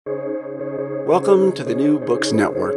Welcome to the New Books Network.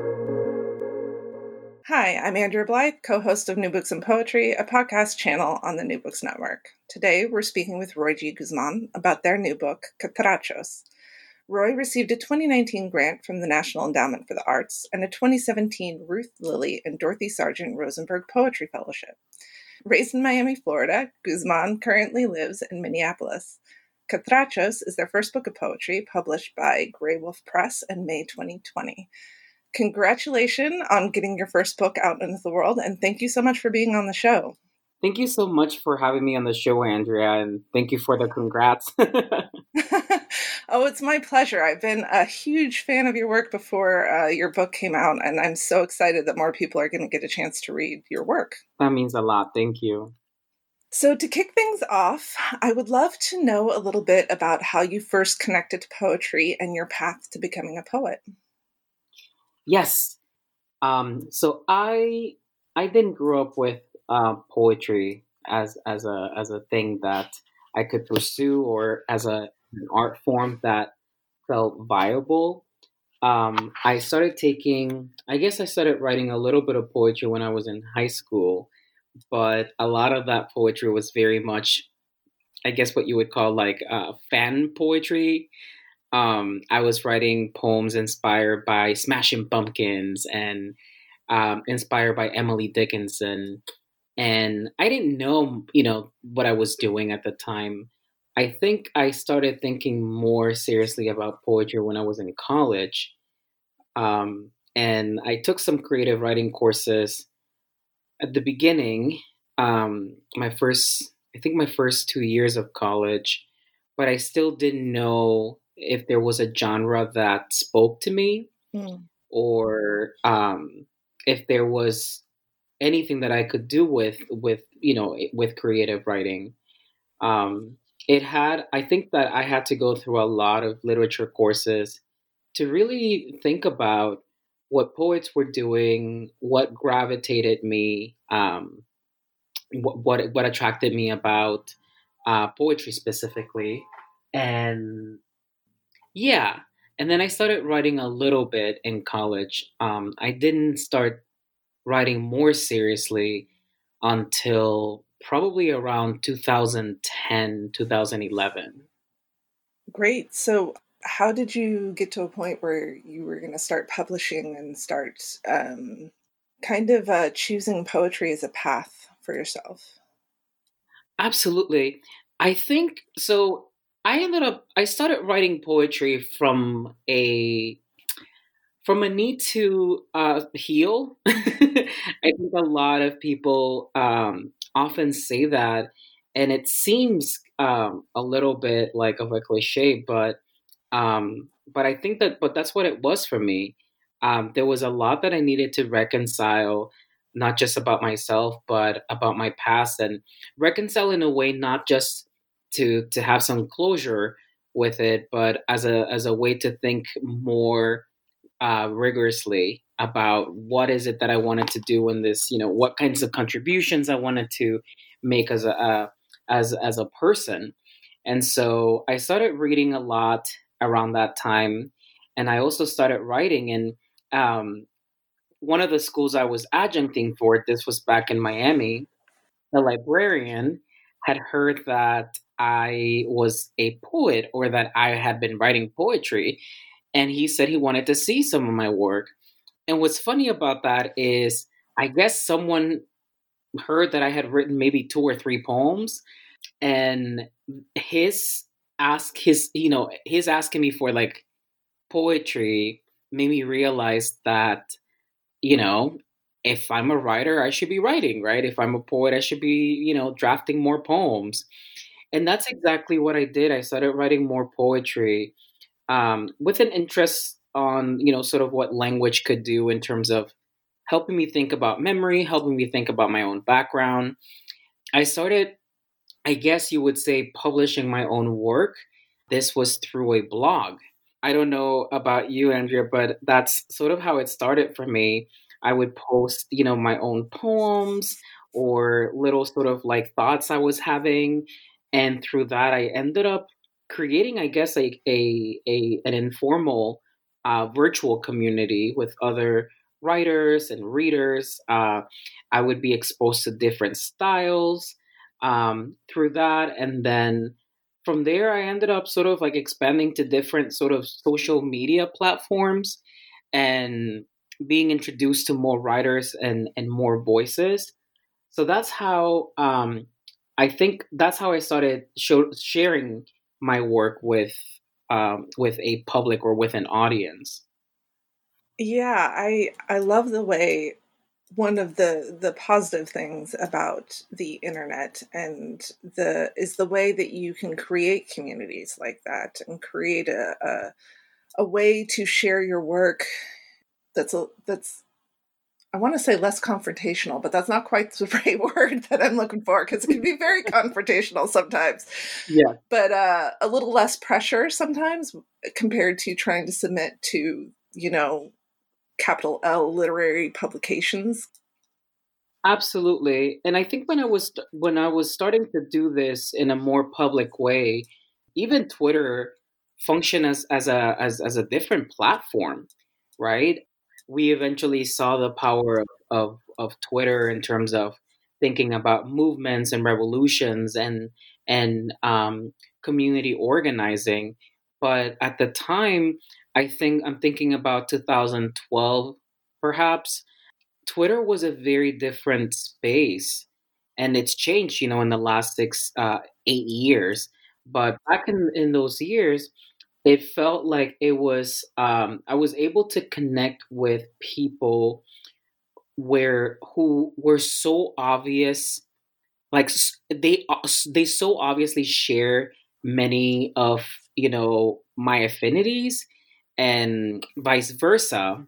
Hi, I'm Andrea Blythe, co-host of New Books and Poetry, a podcast channel on the New Books Network. Today, we're speaking with Roy G. Guzman about their new book, Catrachos. Roy received a 2019 grant from the National Endowment for the Arts and a 2017 Ruth Lilly and Dorothy Sargent Rosenberg Poetry Fellowship. Raised in Miami, Florida, Guzman currently lives in Minneapolis. Catrachos is their first book of poetry, published by Grey Wolf Press in May 2020. Congratulations on getting your first book out into the world, and thank you so much for being on the show. Thank you so much for having me on the show, Andrea, and thank you for the congrats. Oh, it's my pleasure. I've been a huge fan of your work before your book came out, and I'm so excited that more people are going to get a chance to read your work. That means a lot. Thank you. So to kick things off, I would love to know a little bit about how you first connected to poetry and your path to becoming a poet. Yes. So I didn't grow up with poetry as a thing that I could pursue or as an art form that felt viable. I started writing a little bit of poetry when I was in high school, but a lot of that poetry was very much, I guess, what you would call like fan poetry. I was writing poems inspired by Smashing Pumpkins and inspired by Emily Dickinson. And I didn't know, what I was doing at the time. I think I started thinking more seriously about poetry when I was in college. And I took some creative writing courses at the beginning, my first 2 years of college, but I still didn't know if there was a genre that spoke to me or if there was anything that I could do with creative writing. I think that I had to go through a lot of literature courses to really think about what poets were doing, what gravitated me, what attracted me about poetry specifically, and yeah. And then I started writing a little bit in college. I didn't start writing more seriously until probably around 2010, 2011. Great. So how did you get to a point where you were going to start publishing and start choosing poetry as a path for yourself? Absolutely. I think so. I started writing poetry from a need to heal. I think a lot of people often say that, and it seems a little bit like of a cliche, but I think but that's what it was for me. There was a lot that I needed to reconcile, not just about myself, but about my past, and reconcile in a way not just to have some closure with it, but as a way to think more rigorously about what is it that I wanted to do in this, what kinds of contributions I wanted to make as a person. And so I started reading a lot around that time, and I also started writing. And one of the schools I was adjuncting for, this was back in Miami, the librarian had heard that I was a poet or that I had been writing poetry, and he said he wanted to see some of my work. And what's funny about that is, I guess someone heard that I had written maybe two or three poems, and his asking me for like poetry made me realize that, you know, if I'm a writer, I should be writing, right? If I'm a poet, I should be, drafting more poems. And that's exactly what I did. I started writing more poetry with an interest on, sort of what language could do in terms of helping me think about memory, helping me think about my own background. I started, I guess you would say, publishing my own work. This was through a blog. I don't know about you, Andrea, but that's sort of how it started for me. I would post, my own poems or little sort of like thoughts I was having. And through that, I ended up creating, I guess, an informal virtual community with other writers and readers. I would be exposed to different styles through that, and then from there, I ended up sort of like expanding to different sort of social media platforms and being introduced to more writers and more voices. So that's how I think that's how I started sharing my work with a public or with an audience. Yeah, I love the way one of the positive things about the internet and the way that you can create communities like that and create a way to share your work that's I want to say less confrontational, but that's not quite the right word that I'm looking for because it can be very confrontational sometimes. Yeah. But a little less pressure sometimes compared to trying to submit to, capital L literary publications. Absolutely. And I think when I was starting to do this in a more public way, even Twitter functioned as a different platform, right? We eventually saw the power of Twitter in terms of thinking about movements and revolutions and community organizing. But at the time, I'm thinking about 2012, perhaps. Twitter was a very different space, and it's changed, in the last 8 years. But back in those years, it felt like it was I was able to connect with people who were so obvious, like they so obviously share many of my affinities, and vice versa,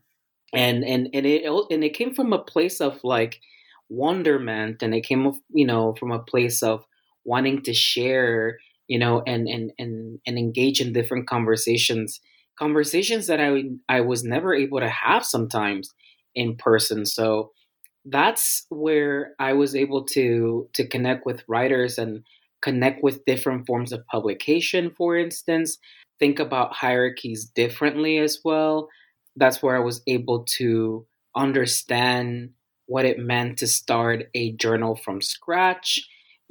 and it came from a place of like wonderment, and it came from a place of wanting to share, and engage in different conversations that I was never able to have sometimes in person. So that's where I was able to connect with writers and connect with different forms of publication, for instance, think about hierarchies differently as well. That's where I was able to understand what it meant to start a journal from scratch,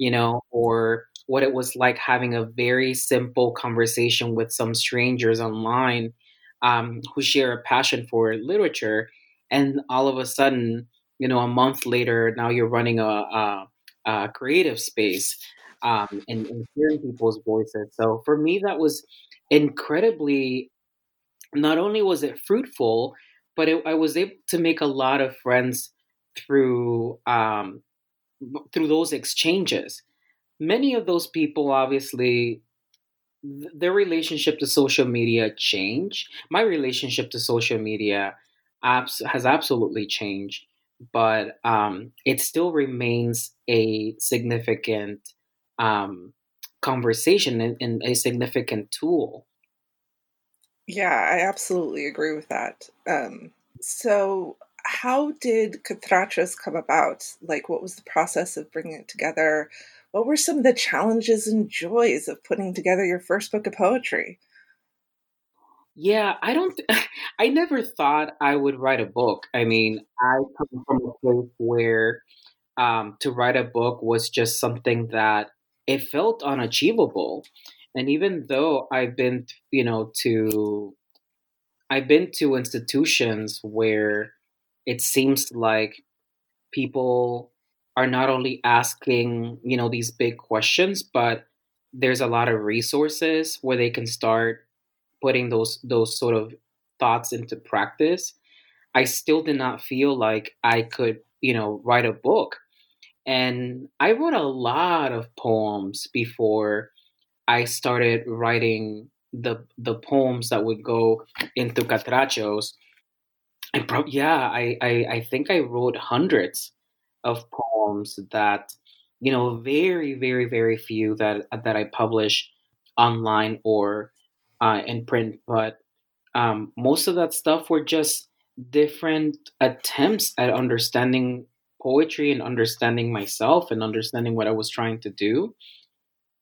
or what it was like having a very simple conversation with some strangers online, who share a passion for literature. And all of a sudden, a month later, now you're running a creative space, and hearing people's voices. So for me, that was incredibly, not only was it fruitful, but I was able to make a lot of friends through through those exchanges. Many of those people, obviously, their relationship to social media changed. My relationship to social media has absolutely changed, but it still remains a significant um, conversation and a significant tool. Yeah, I absolutely agree with that. So, how did Catrachos come about? Like, what was the process of bringing it together? What were some of the challenges and joys of putting together your first book of poetry? Yeah, I don't. I never thought I would write a book. I mean, I come from a place where to write a book was just something that it felt unachievable. And even though I've been to institutions where it seems like people are not only asking, these big questions, but there's a lot of resources where they can start putting those sort of thoughts into practice. I still did not feel like I could, write a book. And I wrote a lot of poems before I started writing the poems that would go into Catrachos. Yeah, I think I wrote hundreds of poems that, very, very, very few that I publish online or in print. But most of that stuff were just different attempts at understanding poetry and understanding myself and understanding what I was trying to do.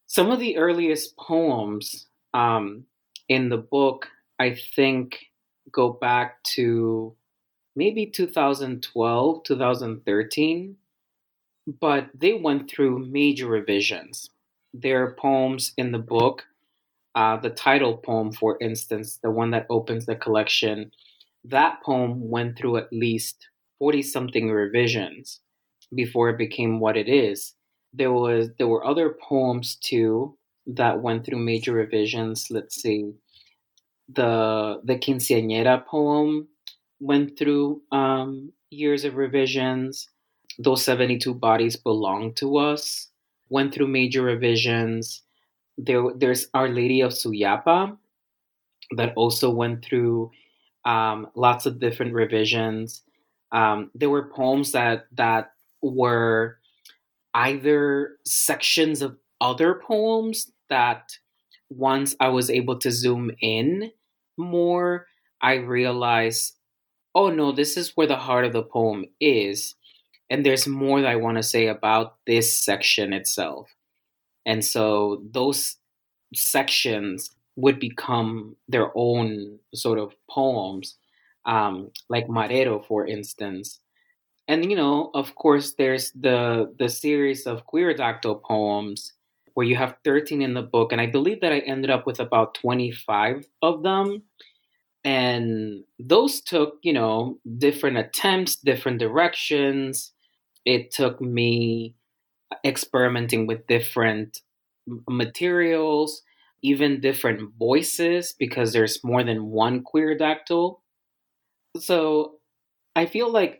Some of the earliest poems in the book, I think, go back to maybe 2012, 2013, but they went through major revisions. There are poems in the book, the title poem, for instance, the one that opens the collection, that poem went through at least 40 something revisions before it became what it is. There were other poems too that went through major revisions. Let's see, the quinceañera poem went through years of revisions. Those 72 bodies belong to us went through major revisions. There's Our Lady of Suyapa that also went through lots of different revisions. There were poems that were either sections of other poems that once I was able to zoom in more, I realized, oh no, this is where the heart of the poem is. And there's more that I want to say about this section itself. And so those sections would become their own sort of poems, like Marero, for instance. And of course, there's the series of Queerdactyl poems where you have 13 in the book, and I believe that I ended up with about 25 of them. And those took, different attempts, different directions. It took me experimenting with different materials, even different voices, because there's more than one Queerdactyl. So I feel like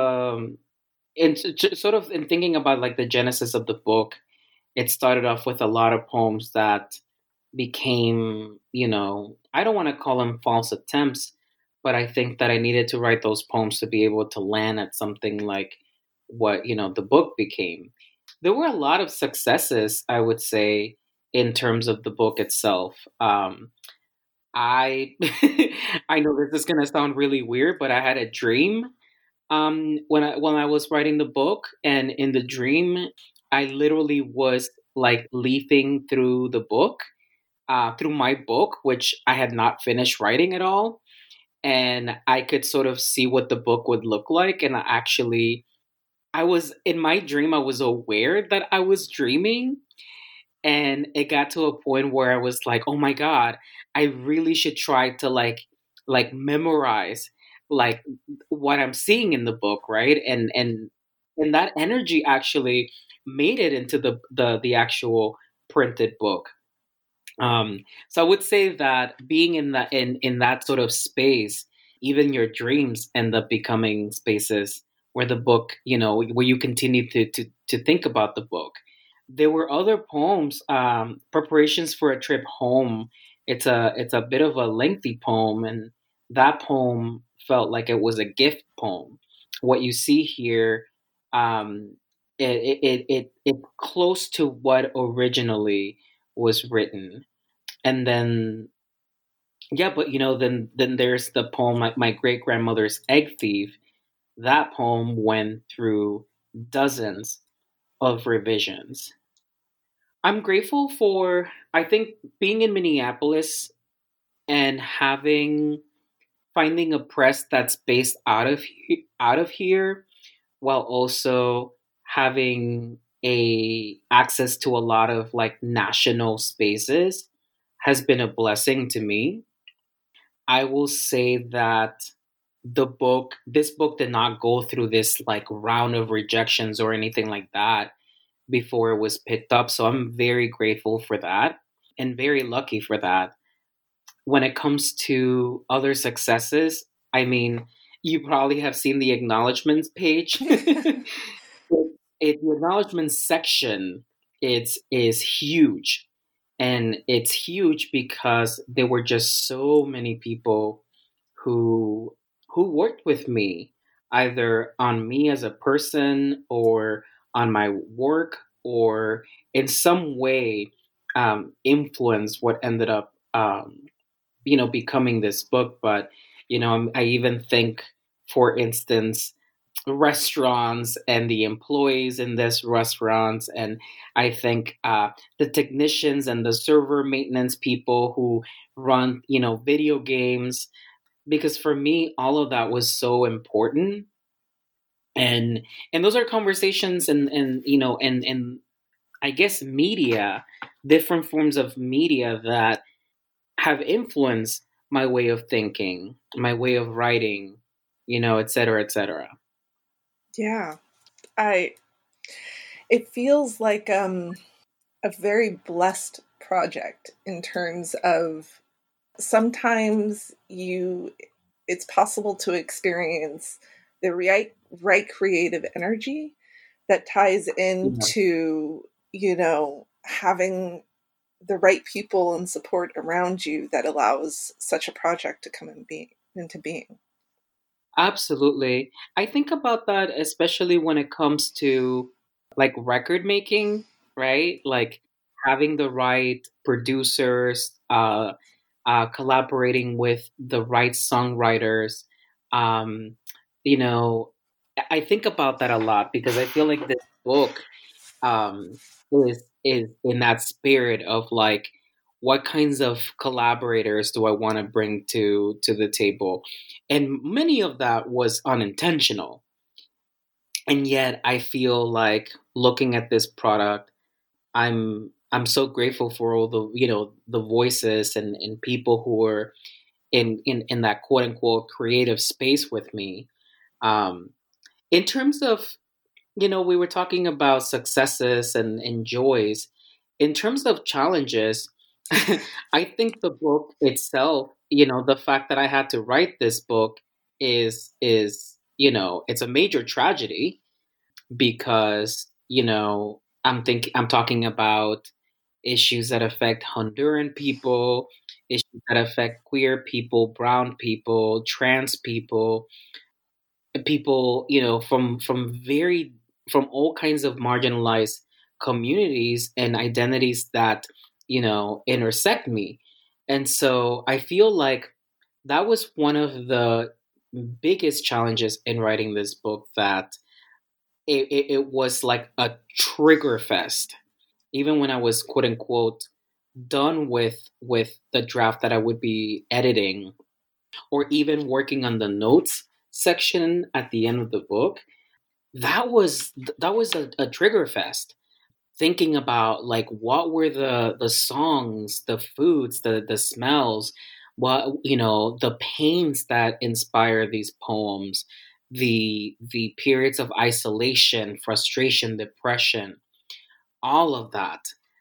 sort of in thinking about like the genesis of the book, it started off with a lot of poems that became, I don't want to call them false attempts, but I think that I needed to write those poems to be able to land at something like what, the book became. There were a lot of successes, I would say, in terms of the book itself. I I know this is gonna sound really weird, but I had a dream when I was writing the book, and in the dream, I literally was like leafing through the book, through my book, which I had not finished writing at all, and I could sort of see what the book would look like, and I was in my dream, I was aware that I was dreaming, and it got to a point where I was like, "Oh my god, I really should try to like memorize like what I'm seeing in the book, right?" And that energy actually made it into the actual printed book. So I would say that being in that sort of space, even your dreams end up becoming spaces where the book, where you continue to think about the book. There were other poems, preparations for a trip home. It's a bit of a lengthy poem, and that poem felt like it was a gift poem. What you see here, it close to what originally was written, and then yeah, but then there's the poem like my great grandmother's egg thief. That poem went through dozens of revisions. I'm grateful for, I think, being in Minneapolis and finding a press that's based out of here, while also having a access to a lot of like national spaces has been a blessing to me. I will say that this book did not go through this like round of rejections or anything like that before it was picked up. So I'm very grateful for that and very lucky for that. When it comes to other successes, I mean, you probably have seen the acknowledgments page. The acknowledgments section is huge. And it's huge because there were just so many people who worked with me, either on me as a person or on my work, or in some way influence what ended up becoming this book. But I even think, for instance, restaurants and the employees in this restaurants, and I think the technicians and the server maintenance people who run, video games, because for me all of that was so important. And those are conversations, and I guess media, different forms of media that have influenced my way of thinking, my way of writing, et cetera, et cetera. Yeah. I it feels like a very blessed project in terms of sometimes it's possible to experience the right creative energy that ties Yeah. into, having the right people and support around you that allows such a project to come into being. Absolutely. I think about that especially when it comes to like record making, right? Like having the right producers, collaborating with the right songwriters. Um, you know, I think about that a lot because I feel like this book um, is in that spirit of like what kinds of collaborators do I want to bring to the table, and many of that was unintentional, and yet I feel like looking at this product, I'm so grateful for all the the voices and people who are in that quote unquote creative space with me. Um, in terms of we were talking about successes and joys. In terms of challenges, I think the book itself, the fact that I had to write this book is it's a major tragedy because I'm talking about issues that affect Honduran people, issues that affect queer people, brown people, trans people, people from all kinds of marginalized communities and identities that intersect me. And so I feel like that was one of the biggest challenges in writing this book, that it was like a trigger fest even when I was quote unquote done with the draft that I would be editing, or even working on the notes section at the end of the book. That was a trigger fest, thinking about like what were the songs, the foods, the smells, what the pains that inspire these poems, the periods of isolation, frustration, depression, all of that.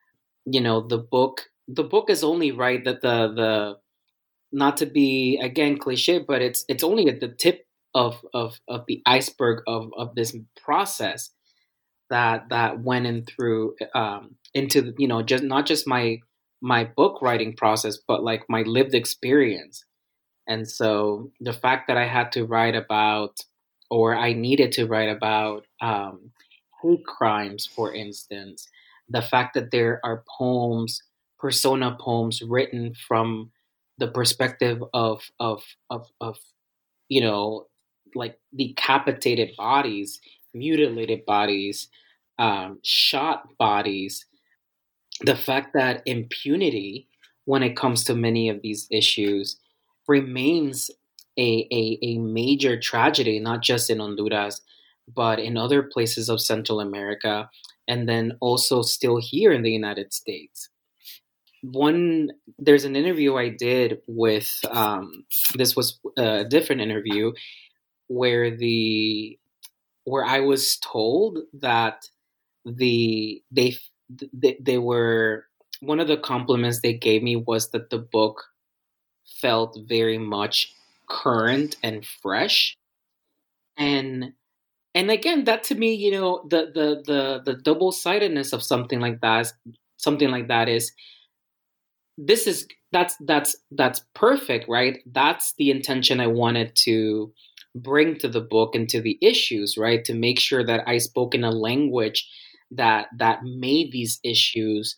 The book is only right that the not to be again cliche, but it's only at the tip of the iceberg of this process that went in through into just not just my book writing process, but like my lived experience. And so the fact that I had to write about, or I needed to write about, hate crimes, for instance, the fact that there are persona poems written from the perspective of you know, like decapitated bodies, mutilated bodies, shot bodies. The fact that impunity, when it comes to many of these issues, remains a major tragedy, not just in Honduras, but in other places of Central America, and then also still here in the United States. There's an interview I did with, this was a different interview where where I was told that the they were one of the compliments they gave me was that the book felt very much current and fresh. And and again, that to me, the double-sidedness of something like that is, this is that's perfect, right? That's the intention I wanted to bring to the book and to the issues, right? To make sure that I spoke in a language that made these issues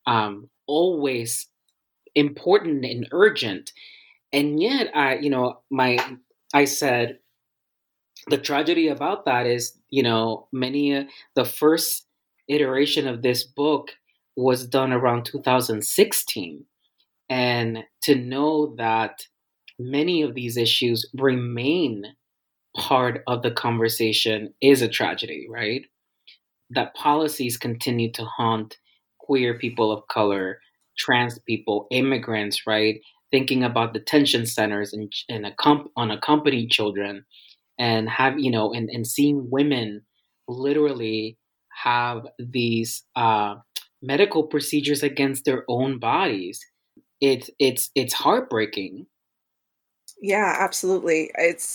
always important and urgent. And yet I said, the tragedy about that is, the first iteration of this book was done around 2016. And to know that many of these issues remain part of the conversation is a tragedy, right? That policies continue to haunt queer people of color, trans people, immigrants, right? Thinking about detention centers and unaccompanied children, and and seeing women literally have these medical procedures against their own bodies. It's heartbreaking. Yeah, absolutely.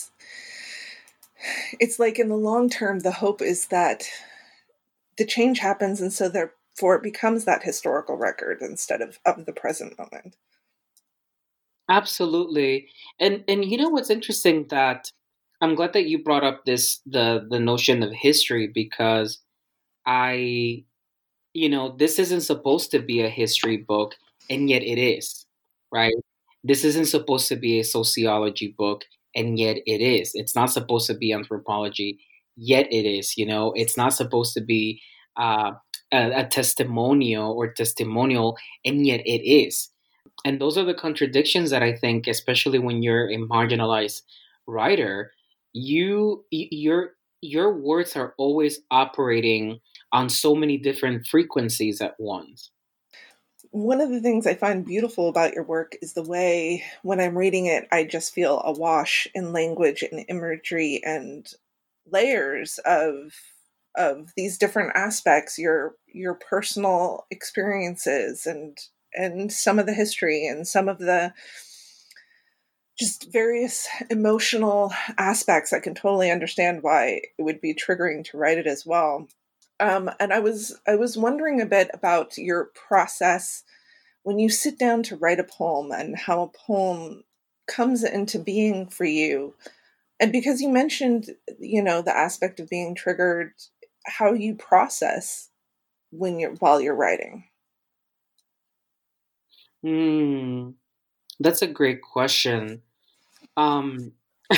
It's like in the long term, the hope is that the change happens, and so therefore it becomes that historical record instead of the present moment. Absolutely. And you know what's interesting, that I'm glad that you brought up the notion of history, because I this isn't supposed to be a history book, and yet it is, right? This isn't supposed to be a sociology book, and yet it is. It's not supposed to be anthropology, yet it is. It's not supposed to be uh, a testimonial, and yet it is. And those are the contradictions that I think, especially when you're a marginalized writer, your words are always operating on so many different frequencies at once. One of the things I find beautiful about your work is the way, when I'm reading it, I just feel awash in language and imagery and layers of these different aspects, your personal experiences and some of the history and some of the just various emotional aspects. I can totally understand why it would be triggering to write it as well. And I was wondering a bit about your process when you sit down to write a poem, and how a poem comes into being for you. And because you mentioned, the aspect of being triggered, how you process while you're writing. That's a great question. Um,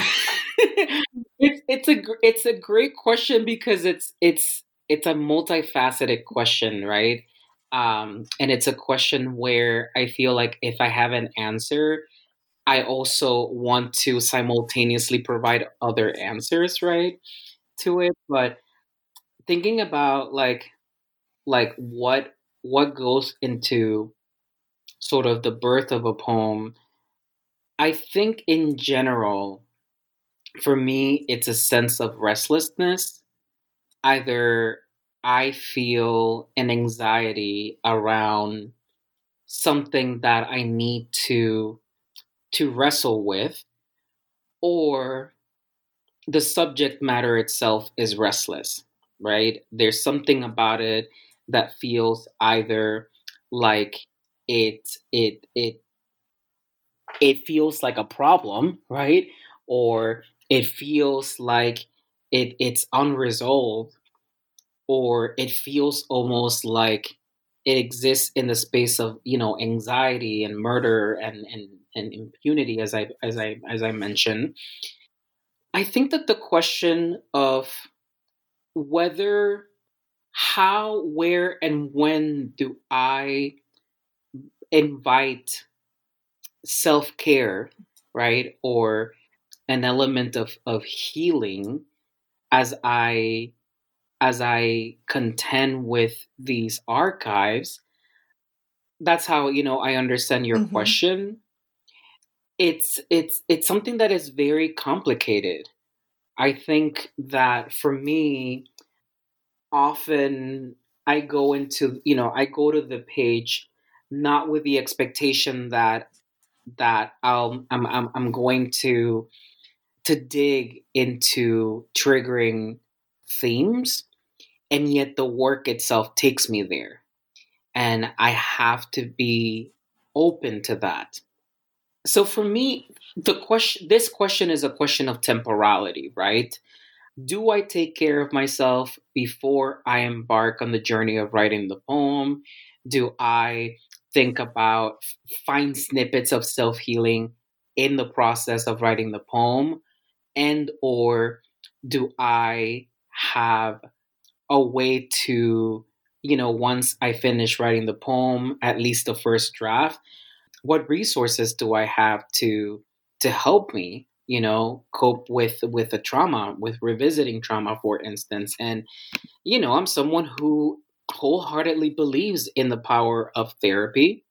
it's a great question, because it's a multifaceted question, right? And it's a question where I feel like if I have an answer, I also want to simultaneously provide other answers, right, to it. But thinking about like what goes into sort of the birth of a poem, I think in general, for me, it's a sense of restlessness. Either I feel an anxiety around something that I need to wrestle with, or the subject matter itself is restless, right? There's something about it that feels either like it it it it feels like a problem, right? Or it feels like it's unresolved, or it feels almost like it exists in the space of anxiety and murder and impunity, as I mentioned. I think that the question of whether, how, where, and when do I invite self care, right, or an element of healing as I contend with these archives. That's how I understand your Mm-hmm. question. It's something that is very complicated. I think that for me, often I go to the page not with the expectation that I'm going to dig into triggering themes, and yet the work itself takes me there, and I have to be open to that. So for me, this question is a question of temporality, right? Do I take care of myself before I embark on the journey of writing the poem? Do I think about, find snippets of self-healing in the process of writing the poem? And or do I have a way to, once I finish writing the poem, at least the first draft, what resources do I have to help me, cope with the trauma, with revisiting trauma, for instance. And I'm someone who wholeheartedly believes in the power of therapy.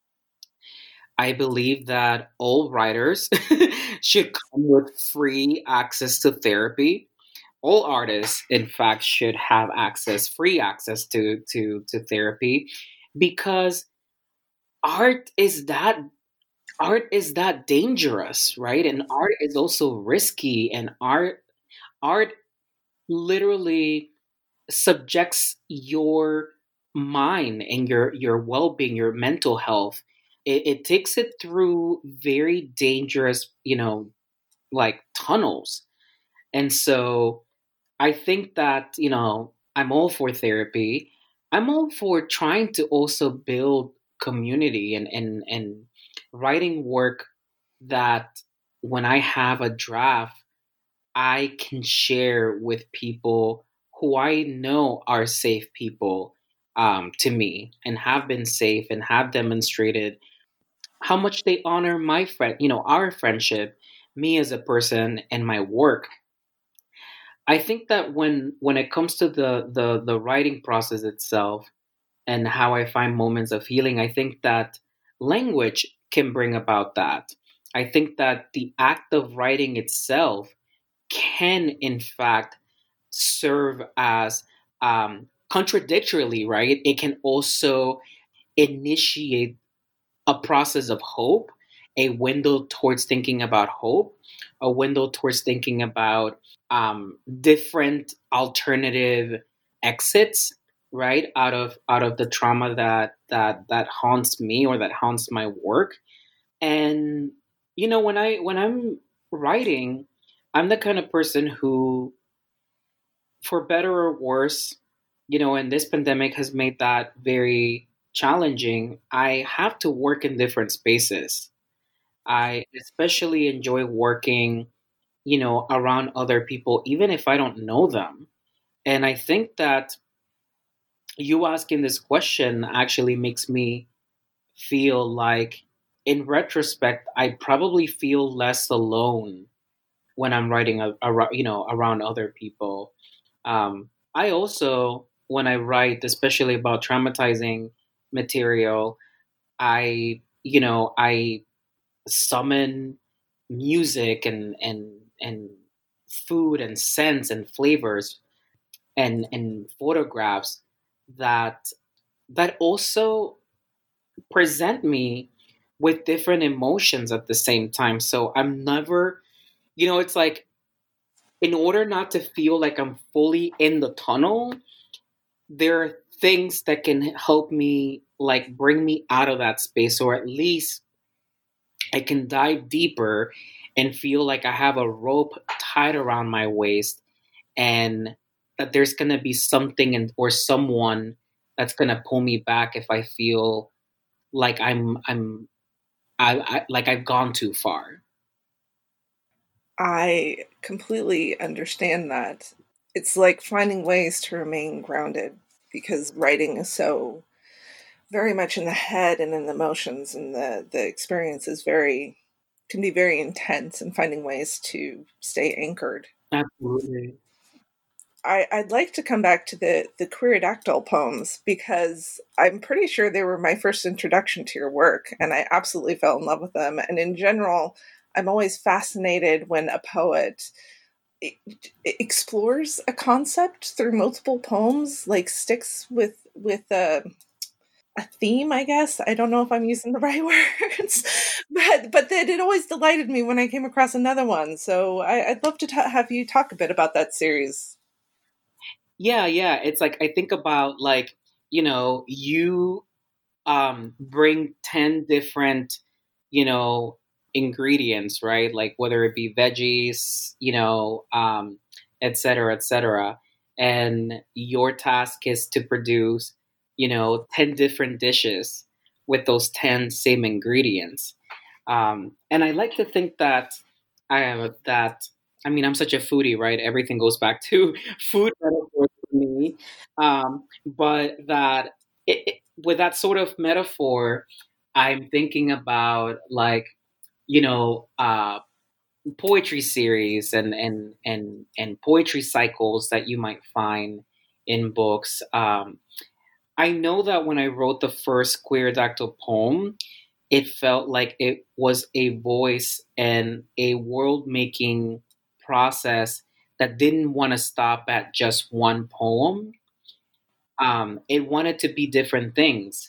I believe that all writers should come with free access to therapy. All artists, in fact, should have free access to therapy, because art is that art is that dangerous, right? And art is also risky, and art literally subjects your mind and your well-being, your mental health. It takes it through very dangerous, like tunnels. And so I think that, I'm all for therapy. I'm all for trying to also build community, and writing work that, when I have a draft, I can share with people who I know are safe people, to me, and have been safe and have demonstrated how much they honor my friend, our friendship, me as a person, and my work. I think that when it comes to the writing process itself and how I find moments of healing, I think that language can bring about that. I think that the act of writing itself can, in fact, serve as, contradictorily, right? It can also initiate a process of hope, a window towards thinking about hope, a window towards thinking about, different alternative exits, right, out of the trauma that haunts me, or that haunts my work. And when I'm writing, I'm the kind of person who, for better or worse, and this pandemic has made that very challenging. I have to work in different spaces. I especially enjoy working, around other people, even if I don't know them. And I think that you asking this question actually makes me feel like, in retrospect, I probably feel less alone when I'm writing, around other people. I also, when I write, especially about traumatizing material, I summon music, and food and scents and flavors, and photographs that also present me with different emotions at the same time. So I'm never, it's like, in order not to feel like I'm fully in the tunnel, there are things that can help me, like, bring me out of that space, or at least I can dive deeper and feel like I have a rope tied around my waist, and that there's going to be something, or someone that's going to pull me back if I feel like like I've gone too far. I completely understand that. It's like finding ways to remain grounded, because writing is so very much in the head and in the emotions, and the experience is can be very intense, and finding ways to stay anchored. Absolutely. I'd like to come back to the Queerodactyl poems, because I'm pretty sure they were my first introduction to your work, and I absolutely fell in love with them. And in general, I'm always fascinated when a poet explores a concept through multiple poems, like sticks with a theme, I guess. I don't know if I'm using the right words, but that it always delighted me when I came across another one. So I'd love to have you talk a bit about that series. Yeah. It's like, I think about, like, you, bring 10 different, you know, ingredients, right? Like, whether it be veggies, et cetera, et cetera. And your task is to produce, 10 different dishes with those 10 same ingredients. And I like to think that I mean, I'm such a foodie, right? Everything goes back to food metaphors for me. But that with that sort of metaphor, I'm thinking about like, you know, poetry series and poetry cycles that you might find in books. I know that when I wrote the first Queer Dactyl poem, it felt like it was a voice and a world making process that didn't want to stop at just one poem. It wanted to be different things.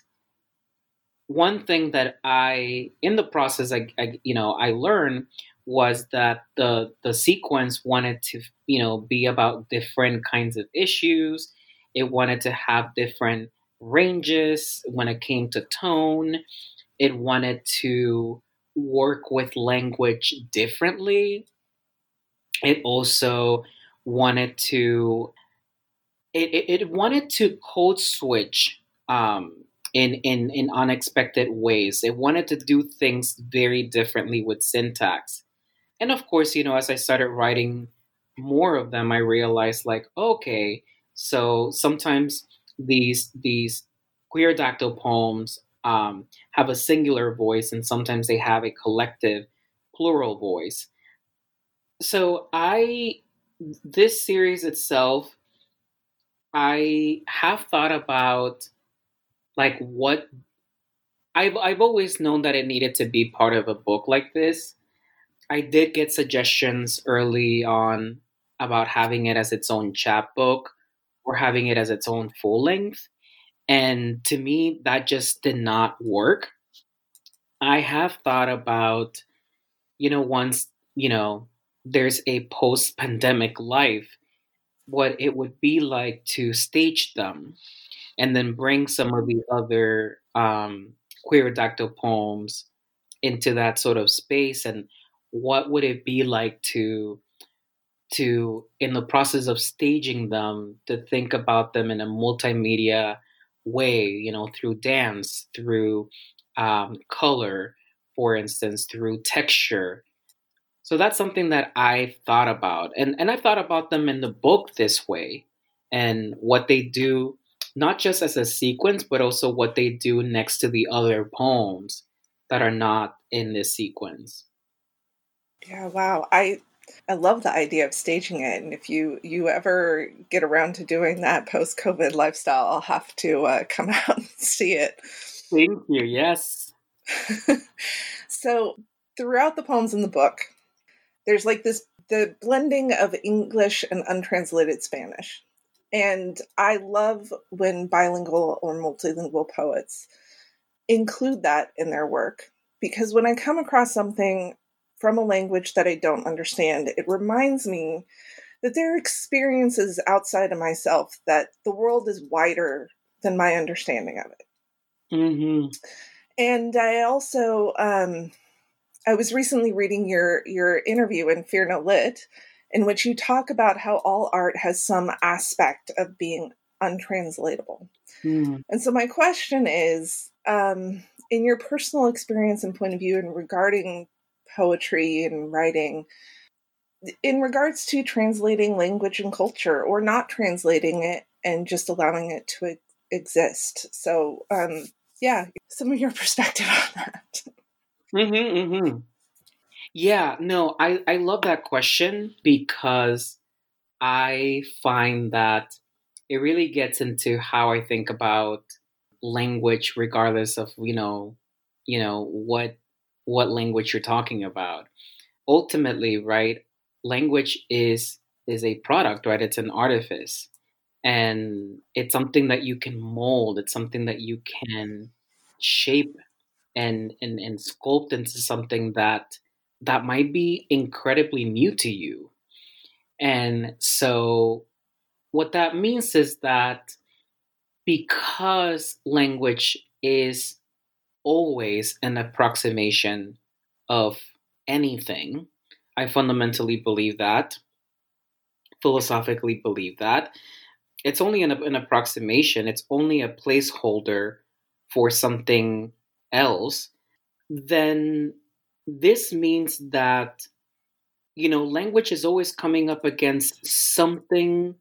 One thing that in the process, I learned was that the sequence wanted to, be about different kinds of issues. It wanted to have different ranges when it came to tone. It wanted to work with language differently. It also wanted to it wanted to code switch in unexpected ways. It wanted to do things very differently with syntax. And of course, as I started writing more of them, I realized like, okay, so sometimes these queer dactyl poems have a singular voice, and sometimes they have a collective plural voice. So this series itself, I have thought about like what I've always known that it needed to be part of a book like this. I did get suggestions early on about having it as its own chapbook or having it as its own full length. And to me, that just did not work. I have thought about, once, there's a post pandemic life, what it would be like to stage them and then bring some of the other queer dactyl poems into that sort of space, and what would it be like to in the process of staging them, to think about them in a multimedia way, through dance, through color, for instance, through texture. So that's something that I've thought about, and I've thought about them in the book this way, and what they do, not just as a sequence, but also what they do next to the other poems that are not in this sequence. Yeah, wow. I love the idea of staging it, and if you ever get around to doing that post COVID lifestyle, I'll have to come out and see it. Thank you. Yes. So throughout the poems in the book, there's like the blending of English and untranslated Spanish. And I love when bilingual or multilingual poets include that in their work, because when I come across something from a language that I don't understand, it reminds me that there are experiences outside of myself, that the world is wider than my understanding of it. Mm-hmm. And I also, I was recently reading your interview in Fear No Lit, in which you talk about how all art has some aspect of being untranslatable. Mm. And so my question is, in your personal experience and point of view in regarding poetry and writing, in regards to translating language and culture, or not translating it and just allowing it to exist. So, yeah, some of your perspective on that. Mm-hmm, mm-hmm. Yeah, no, I love that question, because I find that it really gets into how I think about language, regardless of what language you're talking about. Ultimately, right? Language is a product, right? It's an artifice, and it's something that you can mold. It's something that you can shape and sculpt into something that might be incredibly new to you. And so what that means is that because language is always an approximation of anything, I fundamentally believe that, philosophically believe that. It's only an approximation, it's only a placeholder for something else. Then this means that language is always coming up against something,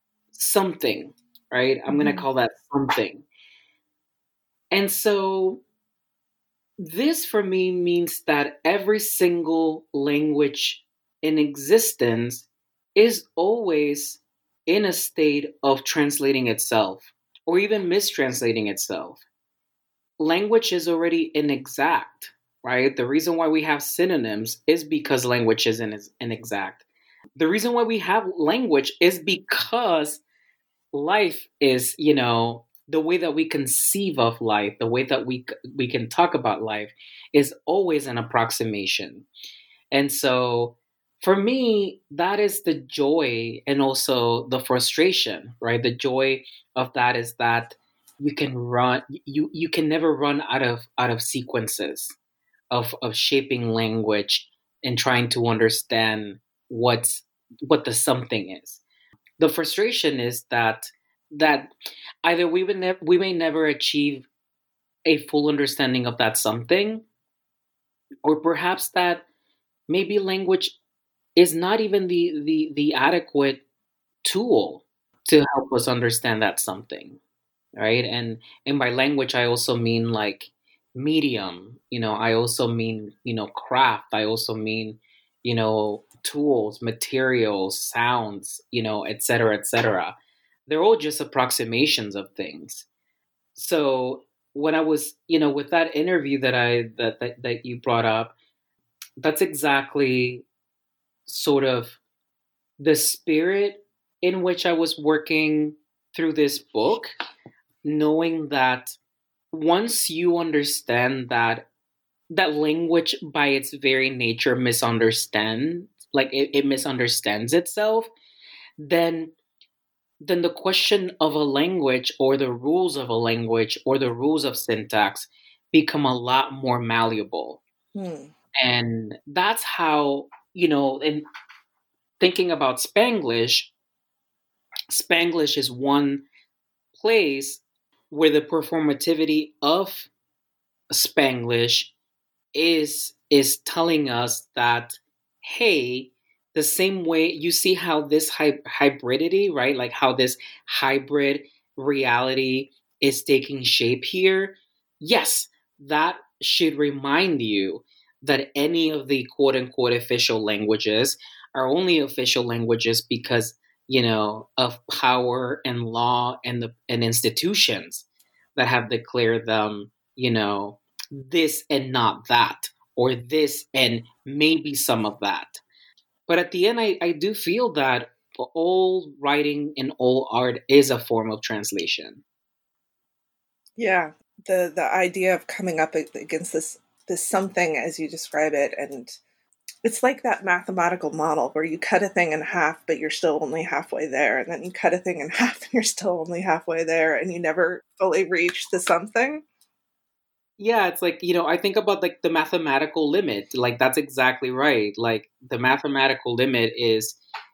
right? I'm going to call that something. And so this for me means that every single language in existence is always in a state of translating itself or even mistranslating itself. Language is already inexact, right? The reason why we have synonyms is because language is inexact. The reason why we have language is because life is, the way that we conceive of life, the way that we can talk about life is always an approximation. And so for me, that is the joy and also the frustration, right? The joy of that is that you can never run out of sequences of shaping language and trying to understand what the something is. The frustration is that either we may never achieve a full understanding of that something, or perhaps that maybe language is not even the adequate tool to help us understand that something, right? And by language I also mean like medium, I also mean, craft, I also mean, tools, materials, sounds, et cetera, et cetera. They're all just approximations of things. So when I was, with that interview that you brought up, that's exactly sort of the spirit in which I was working through this book, knowing that once you understand that language by its very nature it misunderstands itself, then the question of a language or the rules of a language or the rules of syntax become a lot more malleable. And that's how, in thinking about Spanglish is one place where the performativity of Spanglish is telling us that, hey, the same way you see how this hybridity, right? Like how this hybrid reality is taking shape here. Yes, that should remind you that any of the quote unquote official languages are only official languages because, of power and law and institutions that have declared them, this and not that, or this and maybe some of that. But at the end, I do feel that all writing and all art is a form of translation. Yeah, the idea of coming up against this something as you describe it, and it's like that mathematical model where you cut a thing in half, but you're still only halfway there, and then you cut a thing in half, and you're still only halfway there, and you never fully reach the something. Yeah, it's like, I think about like the mathematical limit. Like that's exactly right. Like the mathematical limit is,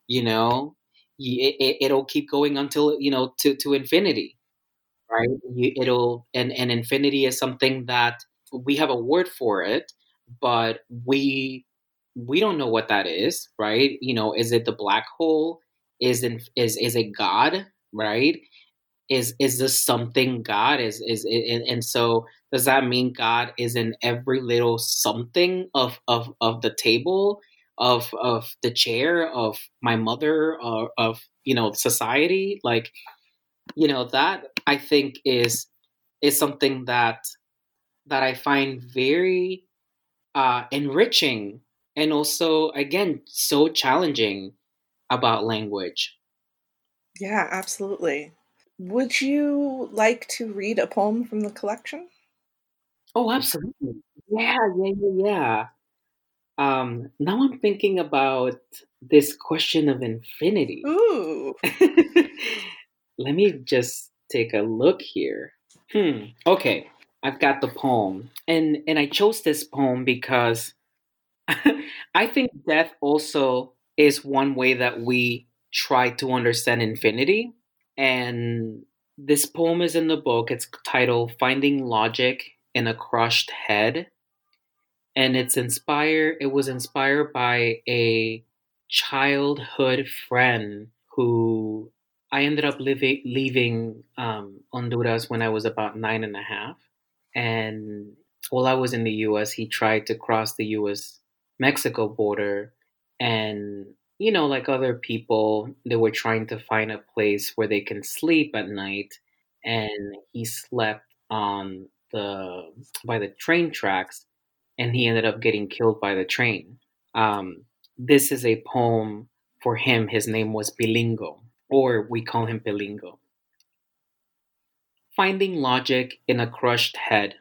it'll keep going until, to infinity, right? And infinity is something that we have a word for it, but we don't know what that is, right? Is it the black hole? Is it God, right? Is this something God is and so does that mean God is in every little something of the table, of the chair, of my mother, or of society? Like, that I think is something that I find very enriching, and also again so challenging about language. Yeah, absolutely. Would you like to read a poem from the collection? Oh, absolutely. Yeah. Now I'm thinking about this question of infinity. Ooh. Let me just take a look here. Okay, I've got the poem, and I chose this poem because I think death also is one way that we try to understand infinity. And this poem is in the book. It's titled "Finding Logic in a Crushed Head." and it was inspired by a childhood friend who I ended up leaving Honduras when I was about 9.5. And while I was in the US, he tried to cross the US Mexico border. And, like other people, they were trying to find a place where they can sleep at night. And he slept by the train tracks, and he ended up getting killed by the train. This is a poem for him. His name was Pilingo, or we call him Pilingo. Finding logic in a crushed head.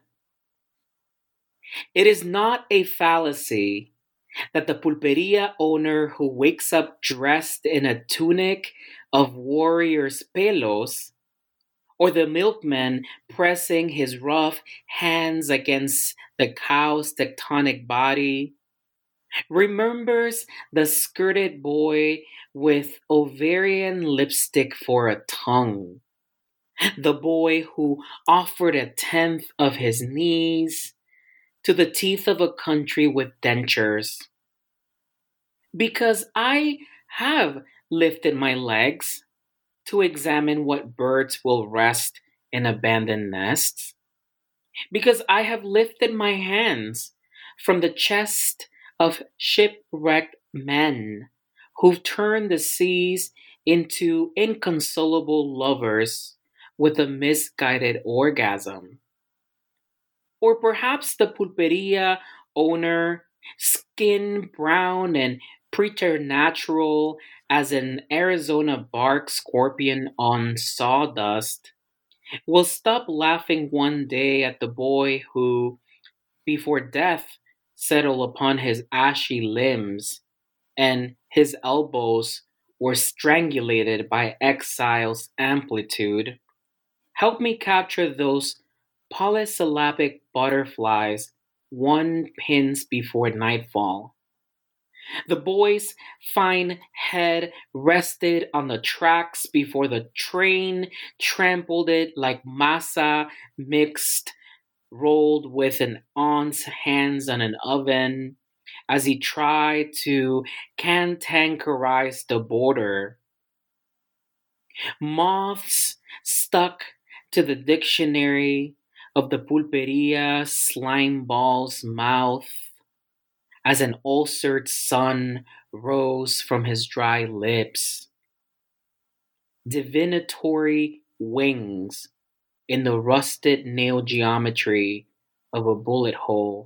It is not a fallacy that the pulperia owner who wakes up dressed in a tunic of warrior's pelos, or the milkman pressing his rough hands against the cow's tectonic body, remembers the skirted boy with ovarian lipstick for a tongue, the boy who offered a tenth of his knees to the teeth of a country with dentures. Because I have lifted my legs to examine what birds will rest in abandoned nests. Because I have lifted my hands from the chest of shipwrecked men who've turned the seas into inconsolable lovers with a misguided orgasm. Or perhaps the pulperia owner, skin brown and preternatural as an Arizona bark scorpion on sawdust, will stop laughing one day at the boy who, before death, settled upon his ashy limbs, and his elbows were strangulated by exile's amplitude. Help me capture those polysyllabic butterflies one pins before nightfall. The boy's fine head rested on the tracks before the train trampled it like masa mixed, rolled with an aunt's hands on an oven as he tried to cantankerize the border. Moths stuck to the dictionary of the pulperia slime ball's mouth as an ulcered sun rose from his dry lips. Divinatory wings in the rusted nail geometry of a bullet hole.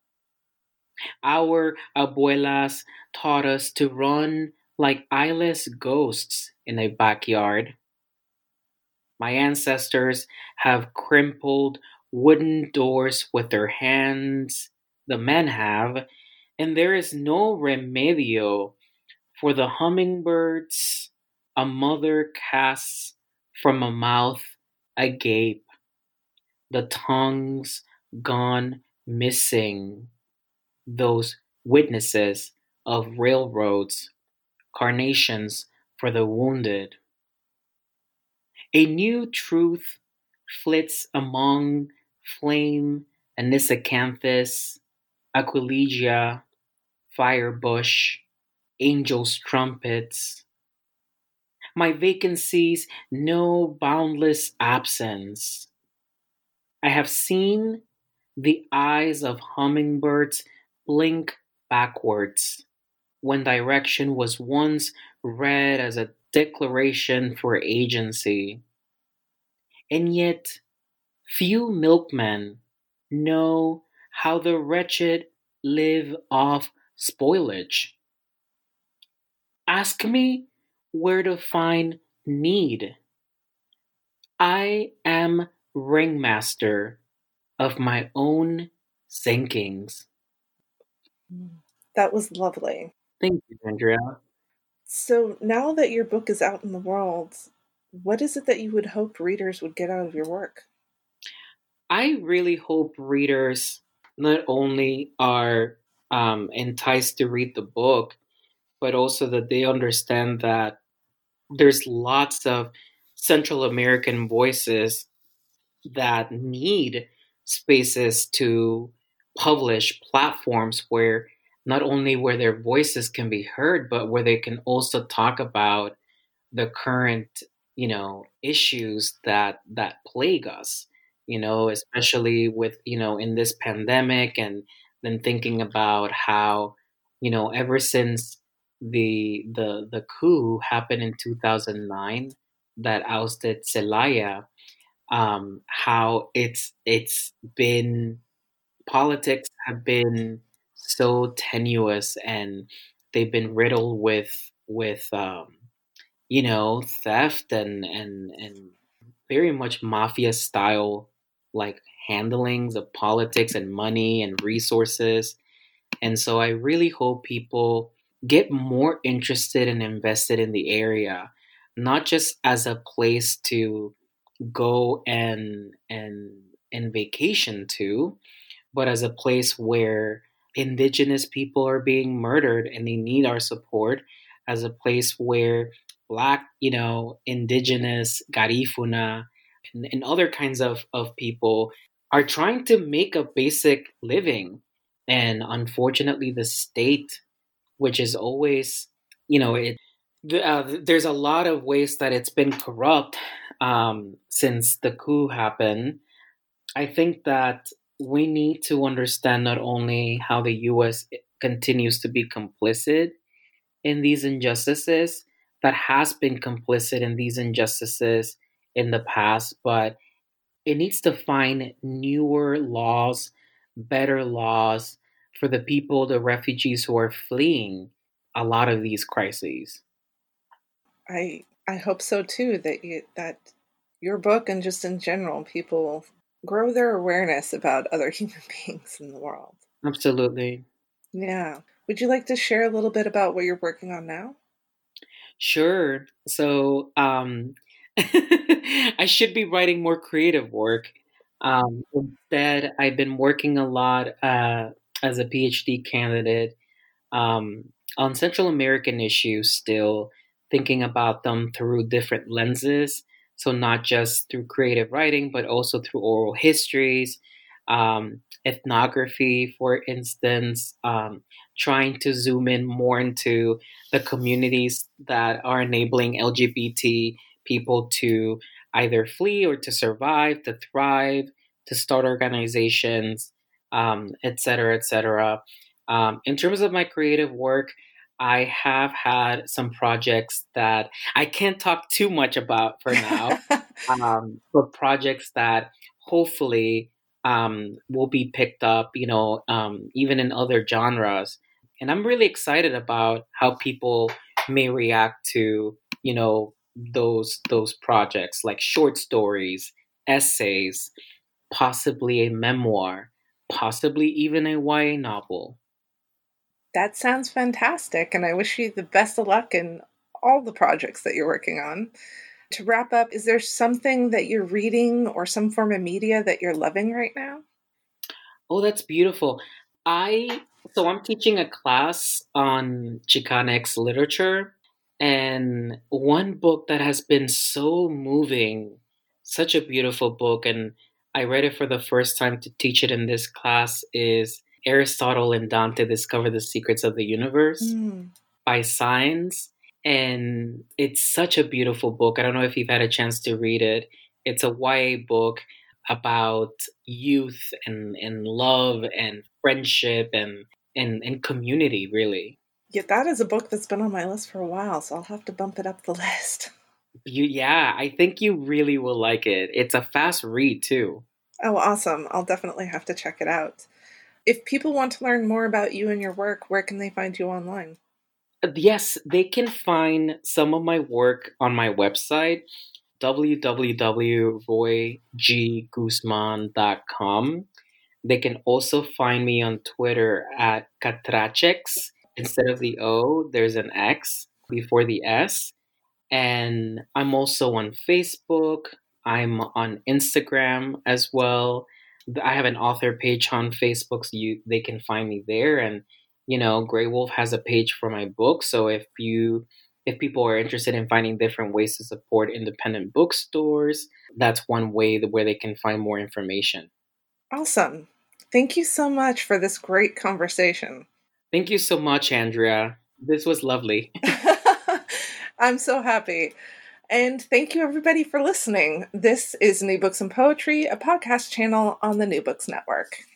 Our abuelas taught us to run like eyeless ghosts in a backyard. My ancestors have crumpled wooden doors with their hands, the men have, and there is no remedio for the hummingbirds a mother casts from a mouth agape, the tongues gone missing, those witnesses of railroads, carnations for the wounded. A new truth flits among flame, anisacanthus, aquilegia, firebush, angels' trumpets. My vacancies know boundless absence. I have seen the eyes of hummingbirds blink backwards when direction was once read as a declaration for agency. And yet, few milkmen know how the wretched live off spoilage. Ask me where to find need. I am ringmaster of my own sinkings. That was lovely. Thank you, Andrea. So now that your book is out in the world, what is it that you would hope readers would get out of your work? I really hope readers not only are enticed to read the book, but also that they understand that there's lots of Central American voices that need spaces to publish platforms where not only where their voices can be heard, but where they can also talk about the current, issues that plague us, especially with, in this pandemic, and then thinking about how, ever since the coup happened in 2009 that ousted Celaya, how it's been politics have been so tenuous, and they've been riddled with theft and very much mafia style, like, handlings of politics and money and resources. And so I really hope people get more interested and invested in the area, not just as a place to go and vacation to, but as a place where indigenous people are being murdered and they need our support, as a place where Black, indigenous, Garifuna, and other kinds of people are trying to make a basic living. And unfortunately, the state, which is always, there's a lot of ways that it's been corrupt since the coup happened. I think that we need to understand not only how the US continues to be complicit in these injustices, that has been complicit in these injustices in the past, but it needs to find newer laws, better laws for the people, the refugees who are fleeing a lot of these crises. I hope so too, that your book and just in general people grow their awareness about other human beings in the world. Absolutely. Yeah. Would you like to share a little bit about what you're working on now? Sure. So, I should be writing more creative work. Instead, I've been working a lot as a PhD candidate um, on Central American issues, still thinking about them through different lenses. So, not just through creative writing, but also through oral histories, ethnography, for instance, trying to zoom in more into the communities that are enabling LGBT people to either flee or to survive, to thrive, to start organizations, et cetera, et cetera. In terms of my creative work, I have had some projects that I can't talk too much about for now, but projects that hopefully will be picked up, even in other genres. And I'm really excited about how people may react to, those projects, like short stories, essays, possibly a memoir, possibly even a YA novel. That sounds fantastic, and I wish you the best of luck in all the projects that you're working on. To wrap up, is there something that you're reading or some form of media that you're loving right now? Oh, that's beautiful. I so I'm teaching a class on Chicanx literature, and one book that has been so moving, such a beautiful book, and I read it for the first time to teach it in this class, is Aristotle and Dante Discover the Secrets of the Universe Mm. by Signs. And it's such a beautiful book. I don't know if you've had a chance to read it. It's a YA book about youth and love and friendship and community, really. Yeah, that is a book that's been on my list for a while, so I'll have to bump it up the list. Yeah, I think you really will like it. It's a fast read, too. Oh, awesome. I'll definitely have to check it out. If people want to learn more about you and your work, where can they find you online? Yes, they can find some of my work on my website, www.royguzman.com. They can also find me on Twitter at Catrachex. Instead of the O, there's an X before the S. And I'm also on Facebook. I'm on Instagram as well. I have an author page on Facebook, so they can find me there. And Grey Wolf has a page for my book. So if people are interested in finding different ways to support independent bookstores, that's one way where they can find more information. Awesome. Thank you so much for this great conversation. Thank you so much, Andrea. This was lovely. I'm so happy. And thank you, everybody, for listening. This is New Books and Poetry, a podcast channel on the New Books Network.